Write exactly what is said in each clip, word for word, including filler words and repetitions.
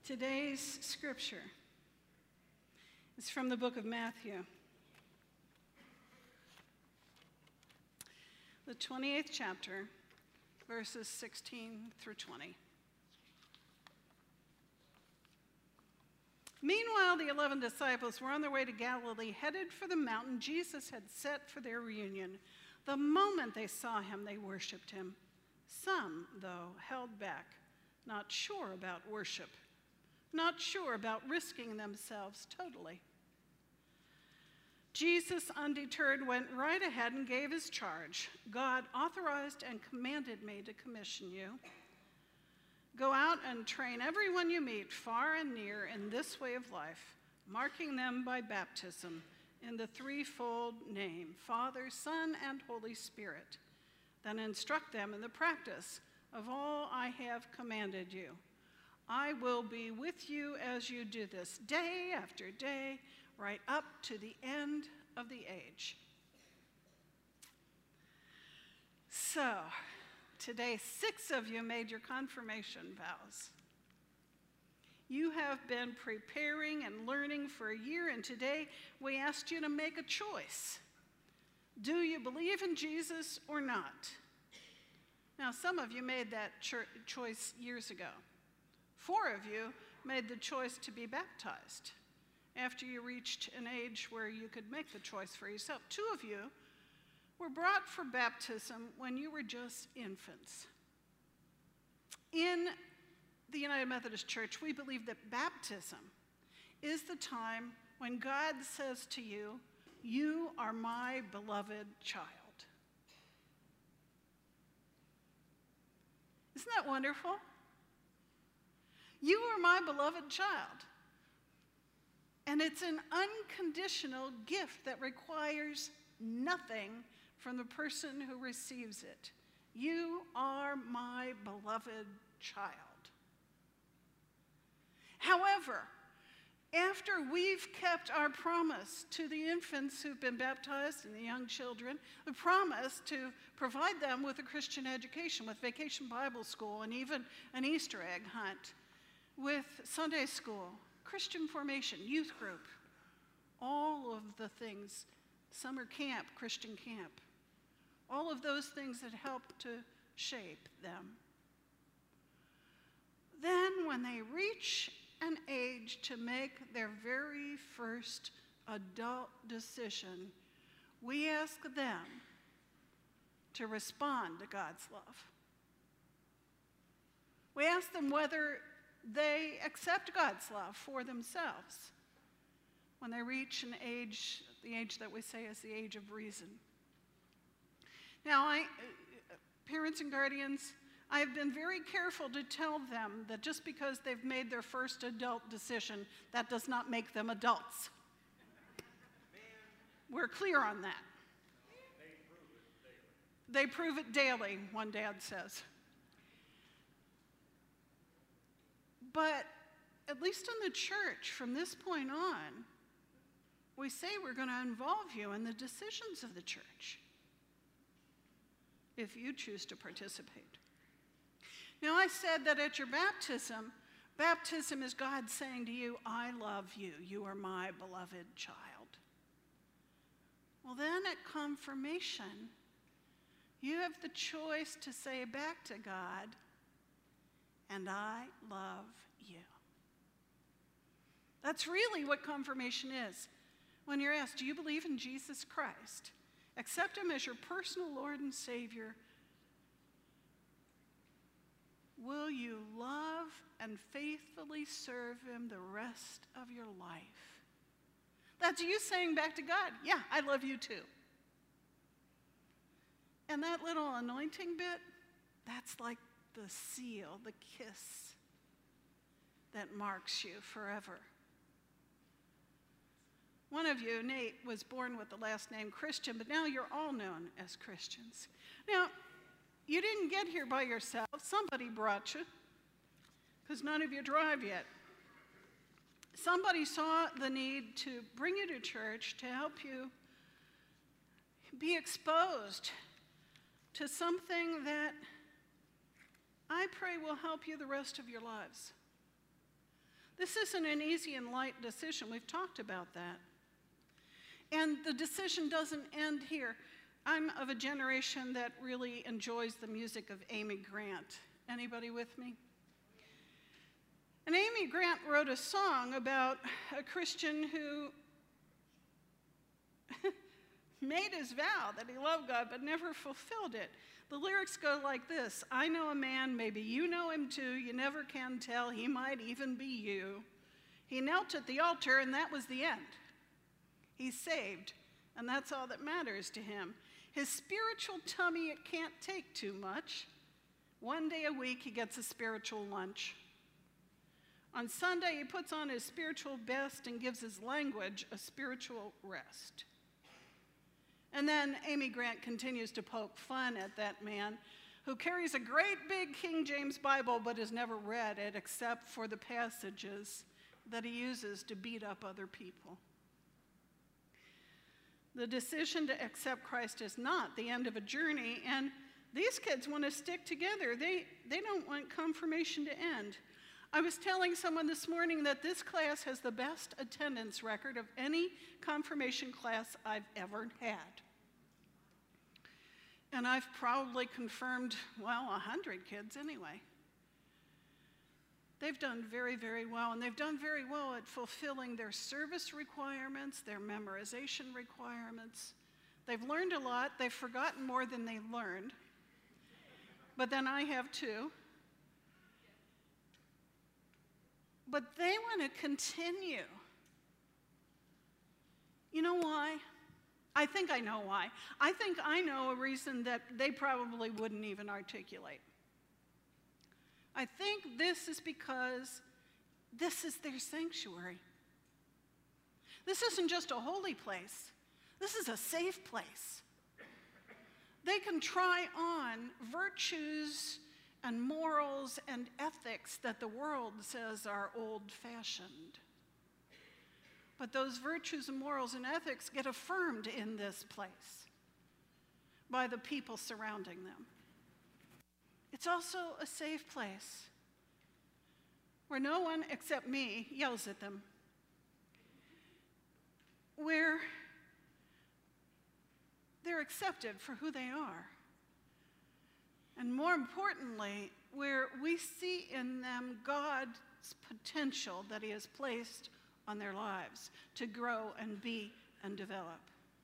Today's scripture is from the book of Matthew, the twenty-eighth chapter, verses sixteen through twenty. Meanwhile, the eleven disciples were on their way to Galilee, headed for the mountain Jesus had set for their reunion. The moment they saw him, they worshiped him. Some, though, held back, not sure about worship, not sure about risking themselves totally. Jesus, undeterred, went right ahead and gave his charge. God authorized and commanded me to commission you. Go out and train everyone you meet, far and near, in this way of life, marking them by baptism in the threefold name, Father, Son, and Holy Spirit. Then instruct them in the practice of all I have commanded you. I will be with you as you do this, day after day, right up to the end of the age. So, today, six of you made your confirmation vows. You have been preparing and learning for a year, and today we asked you to make a choice. Do you believe in Jesus or not? Now, some of you made that cho- choice years ago. Four of you made the choice to be baptized after you reached an age where you could make the choice for yourself. Two of you were brought for baptism when you were just infants. In the United Methodist Church, we believe that baptism is the time when God says to you, "You are my beloved child." Isn't that wonderful? You are my beloved child. And it's an unconditional gift that requires nothing from the person who receives it. You are my beloved child. However, after we've kept our promise to the infants who've been baptized and the young children, the promise to provide them with a Christian education, with Vacation Bible School, and even an Easter egg hunt, with Sunday school, Christian formation, youth group, all of the things, summer camp, Christian camp, all of those things that help to shape them. Then when they reach an age to make their very first adult decision, we ask them to respond to God's love. We ask them whether they accept God's love for themselves when they reach an age, the age that we say is the age of reason. Now, I, parents and guardians, I have been very careful to tell them that just because they've made their first adult decision, that does not make them adults. We're clear on that. They prove it daily, one dad says. But at least in the church, from this point on, we say we're going to involve you in the decisions of the church if you choose to participate. Now, I said that at your baptism, baptism is God saying to you, I love you. You are my beloved child. Well, then at confirmation, you have the choice to say back to God, and I love you. That's really what confirmation is. When you're asked, do you believe in Jesus Christ? Accept him as your personal Lord and Savior. Will you love and faithfully serve him the rest of your life? That's you saying back to God, yeah, I love you too. And that little anointing bit, that's like the seal, the kiss that marks you forever. One of you, Nate, was born with the last name Christian, but now you're all known as Christians. Now, you didn't get here by yourself. Somebody brought you, because none of you drive yet. Somebody saw the need to bring you to church to help you be exposed to something that I pray will help you the rest of your lives. This isn't an easy and light decision. We've talked about that. And the decision doesn't end here. I'm of a generation that really enjoys the music of Amy Grant. Anybody with me? And Amy Grant wrote a song about a Christian who made his vow that he loved God but never fulfilled it. The lyrics go like this: I know a man, maybe you know him too, you never can tell, he might even be you. He knelt at the altar and that was the end. He's saved, and that's all that matters to him. His spiritual tummy, it can't take too much. One day a week he gets a spiritual lunch. On Sunday, he puts on his spiritual best and gives his language a spiritual rest. And then Amy Grant continues to poke fun at that man who carries a great big King James Bible but has never read it except for the passages that he uses to beat up other people. The decision to accept Christ is not the end of a journey, and these kids want to stick together. They, they don't want confirmation to end. I was telling someone this morning that this class has the best attendance record of any confirmation class I've ever had. And I've probably confirmed, well, a hundred kids anyway. They've done very, very well, and they've done very well at fulfilling their service requirements, their memorization requirements. They've learned a lot. They've forgotten more than they learned. But then I have too. But they want to continue. You know why? I think I know why. I think I know a reason that they probably wouldn't even articulate. I think this is because this is their sanctuary. This isn't just a holy place. This is a safe place. They can try on virtues and morals and ethics that the world says are old-fashioned. But those virtues and morals and ethics get affirmed in this place by the people surrounding them. It's also a safe place where no one except me yells at them, where they're accepted for who they are. And more importantly, where we see in them God's potential that he has placed on their lives to grow and be and develop.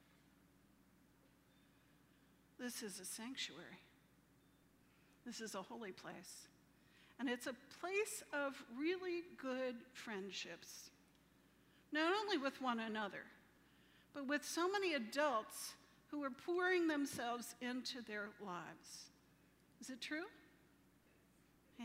This is a sanctuary. This is a holy place. And it's a place of really good friendships, not only with one another, but with so many adults who are pouring themselves into their lives. Is it true? Yeah.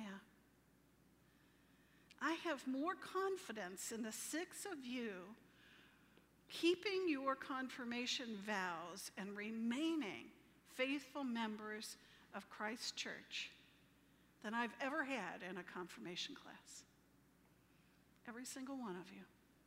I have more confidence in the six of you keeping your confirmation vows and remaining faithful members of Christ's church than I've ever had in a confirmation class. Every single one of you.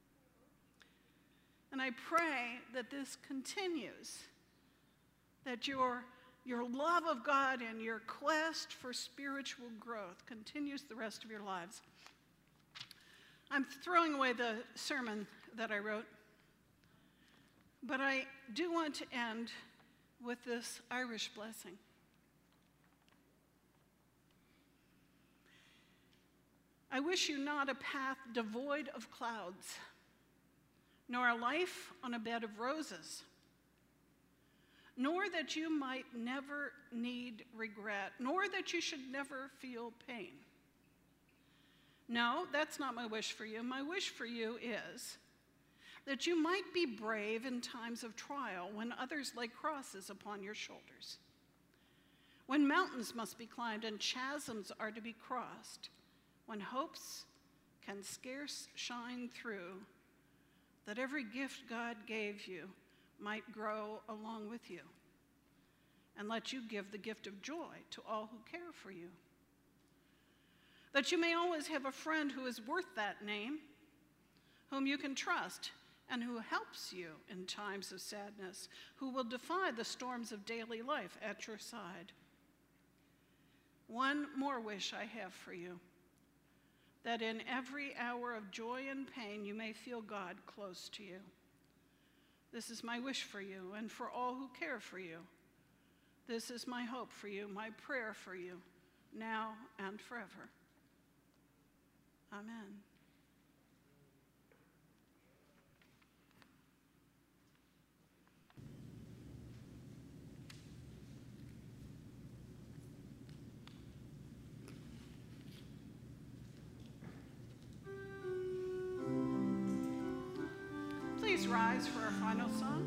And I pray that this continues, that your, your love of God and your quest for spiritual growth continues the rest of your lives. I'm throwing away the sermon that I wrote, but I do want to end with this Irish blessing. I wish you not a path devoid of clouds, nor a life on a bed of roses, nor that you might never need regret, nor that you should never feel pain. No, that's not my wish for you. My wish for you is that you might be brave in times of trial when others lay crosses upon your shoulders, when mountains must be climbed and chasms are to be crossed, when hopes can scarce shine through, that every gift God gave you might grow along with you, and let you give the gift of joy to all who care for you. That you may always have a friend who is worth that name, whom you can trust, and who helps you in times of sadness, who will defy the storms of daily life at your side. One more wish I have for you, that in every hour of joy and pain you may feel God close to you. This is my wish for you and for all who care for you. This is my hope for you, my prayer for you, now and forever. Amen. Please rise for our final song.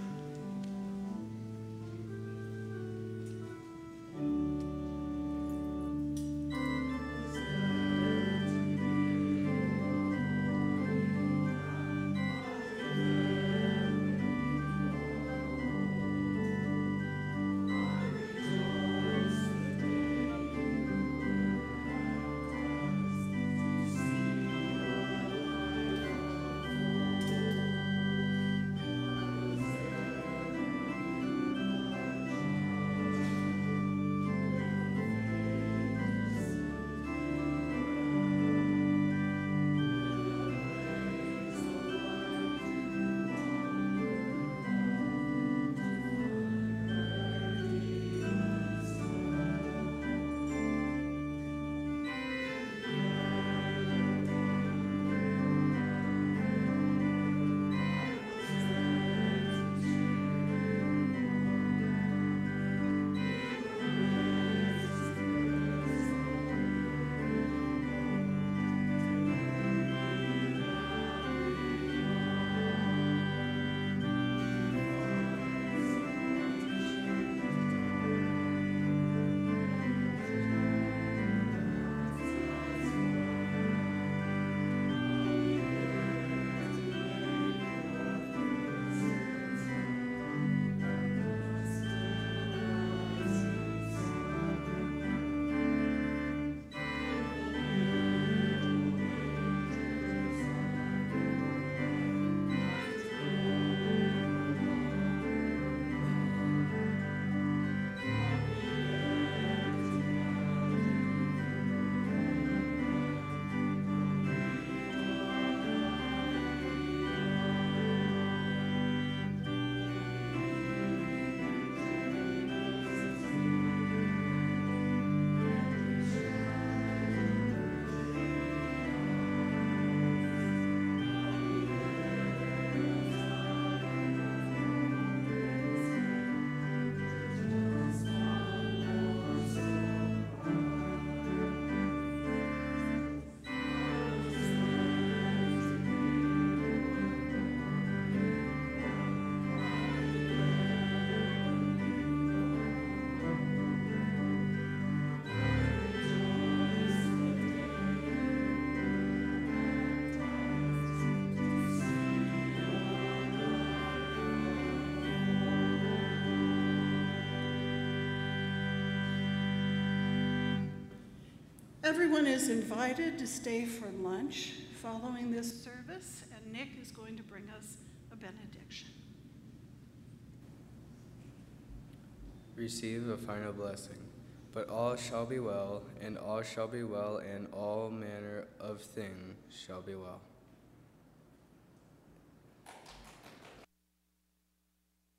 Everyone is invited to stay for lunch following this service, and Nick is going to bring us a benediction. Receive a final blessing. But all shall be well, and all shall be well, and all manner of things shall be well.